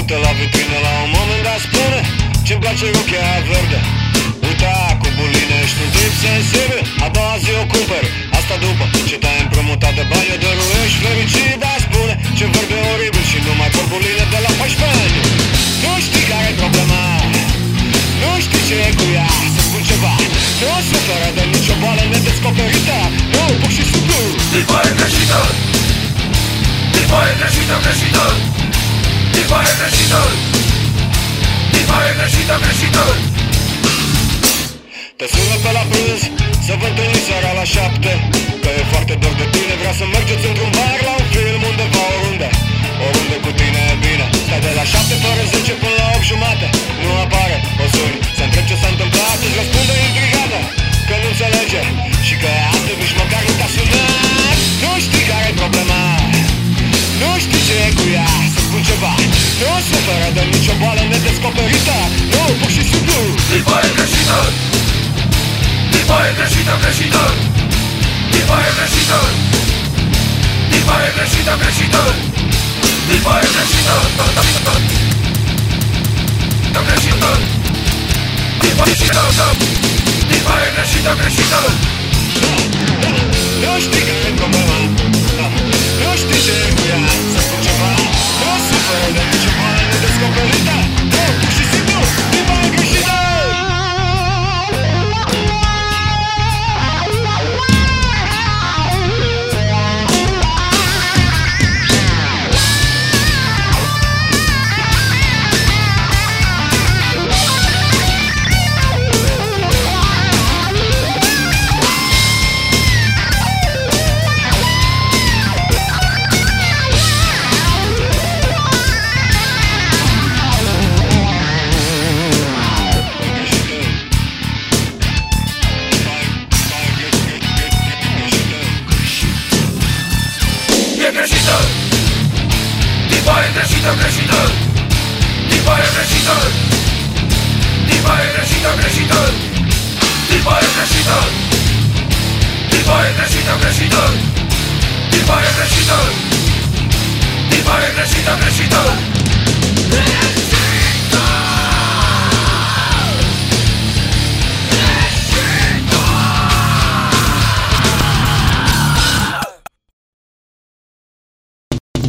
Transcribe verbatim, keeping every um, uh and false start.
mută la vitrină, la un moment dat spune: ce-mi place rochia verde. Uita, cu buline, ești un tip sensibil. A doua zi o cumperi, asta după ce te-ai împrumutat de bani. Eu dăruiești fericit, dar spune: ce verde oribil și nu mai por buline de la paisprezece ani. Nu știi care-i problema, nu știi ce e cu ea. Să spun ceva, nu suferă de nicio boală nedescoperită. Nu, pur și simplu tipa e greșită. Tipa e greșită, greșită. Tipa e greșită. Tipa e greșită, greșită. Te sună pe la prânz, să vă întâlni seara la șapte. Că e foarte dor de tine, vrea să mergeți într-un bar, la un film, undeva, oriunde. Oriunde cu tine e bine. Stai de la șapte fără zece până la opt jumate. Nu apare, o suni, să întreb ce s-a întâmplat. Îți răspunde intrigată că nu înțelege și că astăzi nici măcar nu te-a sunat. Nu știi care-i problema, nu știi ce e cu ea. Să spun ceva, nu suferă de nicio boală nedescoperită. Nu, pur și simplu tipa e greșită. Tipa e greșită, greșită. Tipa e greșită. Tipa e greșită, greșită. Tipa e greșită. Greșită. Tipa e greșită. Tipa e greșită, greșită. Nu știi care-i problema, nu știi ce e cu ea. Să spun ceva, nu suferă de nicio boală nedescoperită. Nu, pur și simplu, tipa e greșită. Tipa e greșită, greșită. Tipa e greșită. Tipa e greșită, greșită. Tipa e greșită. Tipa e greșită, greșită. Tipa e greșită.